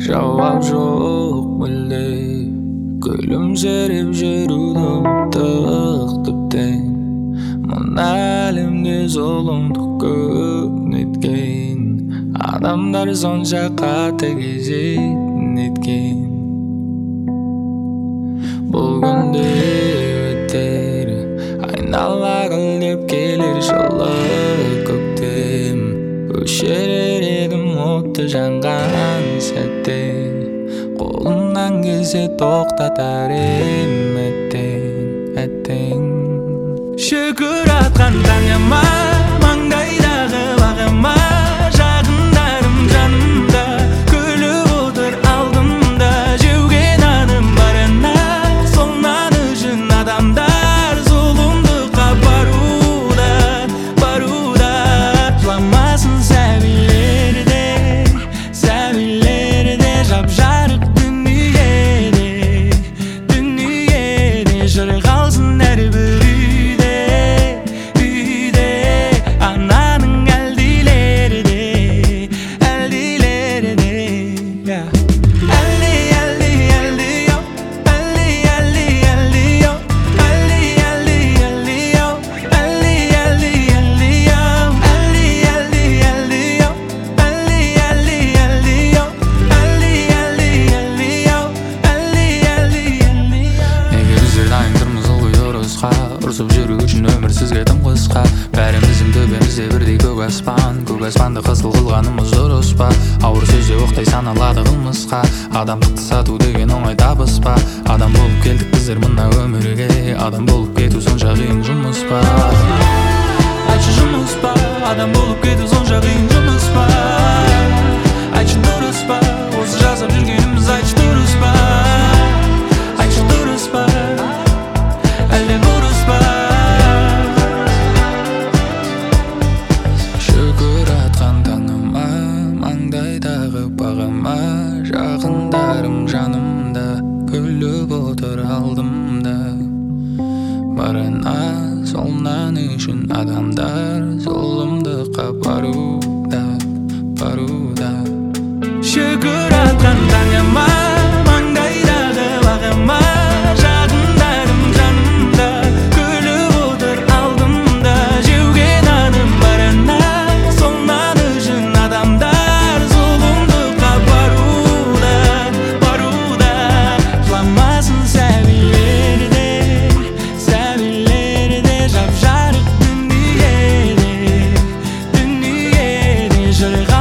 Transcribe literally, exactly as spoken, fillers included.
жауап жоқ мүлде күлімсіреп жүруді ұмыттық тіптен мына әлемде зұлымдық көп неткен адамдар сонша қатыгез неткен бұл күнде өтер айнала гүлдеп келер жылы көктем өшірер едім отты жанған сәтте қолымнан келсе тоқтатар едім әттең әттең шүкір атқан таңыма маңдайдағы бағыма жақындарым жанымда күліп отыр алдымда жеуге наным барына сонан үшін адамдар зұлымдыққа баруда баруда жыламасын сәбилер де сәбилер де жап-жарық дүниеде дүниеде жыр қалсын әрбір ұрсып жүру үшін өмір сізге тым қысқа бәріміздің төбемізде бірдей көк аспан көк аспанды қызыл қылғанымыз дұрыс па ауыр сөзде оқтай саналады қылмысқа адамдықты сату деген оңай табыс па адам болып келдік біздер мына өмірге адам болып кету сонша қиын жұмыс па айтшы жұмыс па адам болып кету сонша қиын жұмыс па айтшы дұрыс па осы жасап жүргеніміз айтшы дұрыс па айтшы дұрыс па әлде бұрыс па шүкір атқан таңыма маңдайдағы бағыма жақындарым жанымда күліп отыр алдымда барына солнан үшін адамдар зұлымдыққа баруда баруда шүкір атқан таңыма маңдайдағы бағыма je